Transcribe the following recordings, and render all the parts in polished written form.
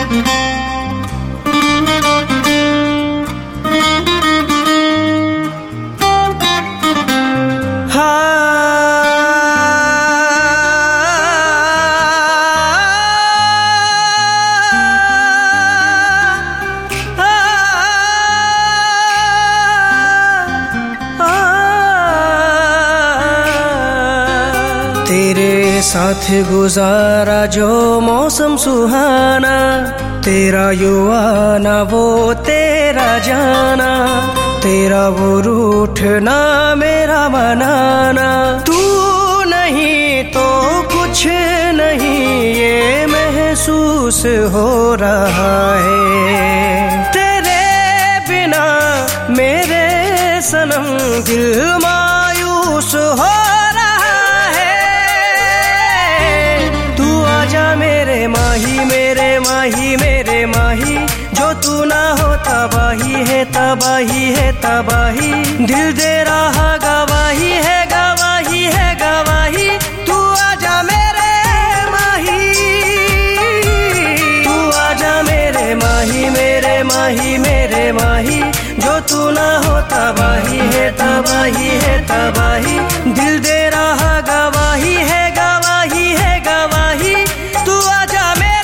तेरे साथ गुजारा जो मौसम सुहाना, तेरा युवाना वो तेरा जाना, तेरा वो रूठना मेरा मनाना। तू नहीं तो कुछ नहीं ये महसूस हो रहा है। तेरे बिना मेरे सनम दिल मायूस हो मेरे माही, जो तू ना हो तबाही है तबाही है तबाही। दिल दे रहा गवाही है गवाही है गवाही। तू आजा मेरे माही, तू आजा मेरे माही मेरे माही मेरे माही। जो तू ना हो तबाही है तबाही है तबाही। दिल दे रहा गवाही है गवाही है गवाही। तू आजा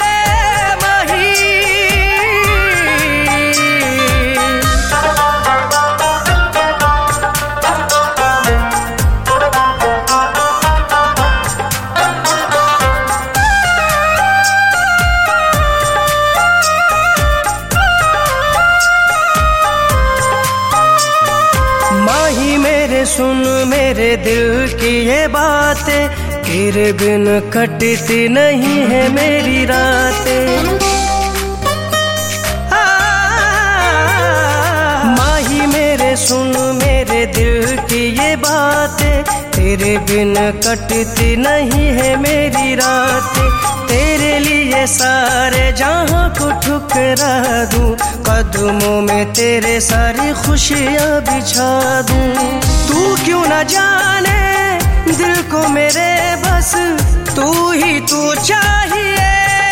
सुन मेरे दिल की ये बातें, तेरे बिन कटती नहीं है मेरी रातें। माही मेरे सुन मेरे दिल की ये बातें, तेरे बिन कटती नहीं है मेरी रातें। तेरे लिए सारे जहां को ठुकरा दूं, कदमों में तेरे सारी खुशियां बिछा दूं। तू क्यों न जाने दिल को मेरे बस तू ही तू चाहिए।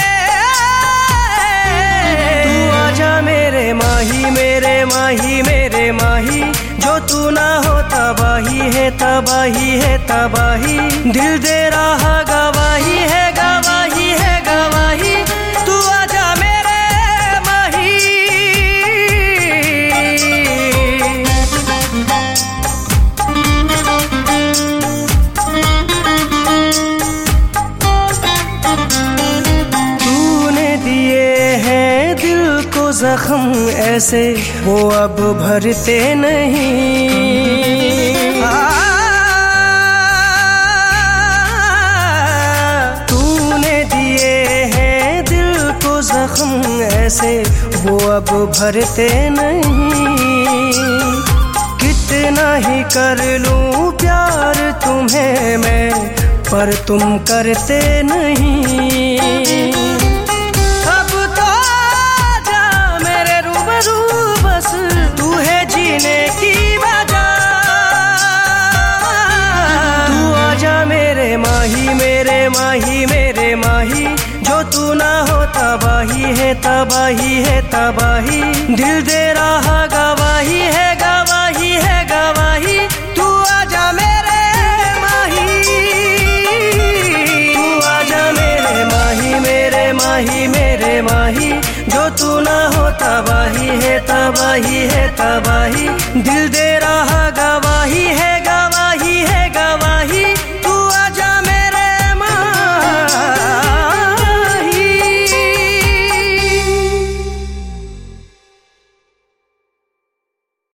तू आजा मेरे माही मेरे माही मेरे माही। जो तू ना हो तबाही है तबाही है तबाही। दिल दे रहा गवाही है गवाही है गवाही। तू आजा मेरे माही। तूने दिए हैं दिल को जख्म ऐसे, वो अब भरते नहीं। तूने दिए हैं दिल को जख्म ऐसे, वो अब भरते नहीं। कितना ही कर लूं प्यार तुम्हें मैं, पर तुम करते नहीं। अब तो आजा मेरे रूबरू बस, तू है जीने की वजह। तू आजा मेरे माही मेरे माही मेरे माही। जो तू ना हो तबाही है तबाही है तबाही। दिल दे रहा गवाही है गवाही है गवाही। तू आजा मेरे माही, तू आजा मेरे माही मेरे माही मेरे माही। जो तू ना हो तबाही है तबाही है तबाही। दिल दे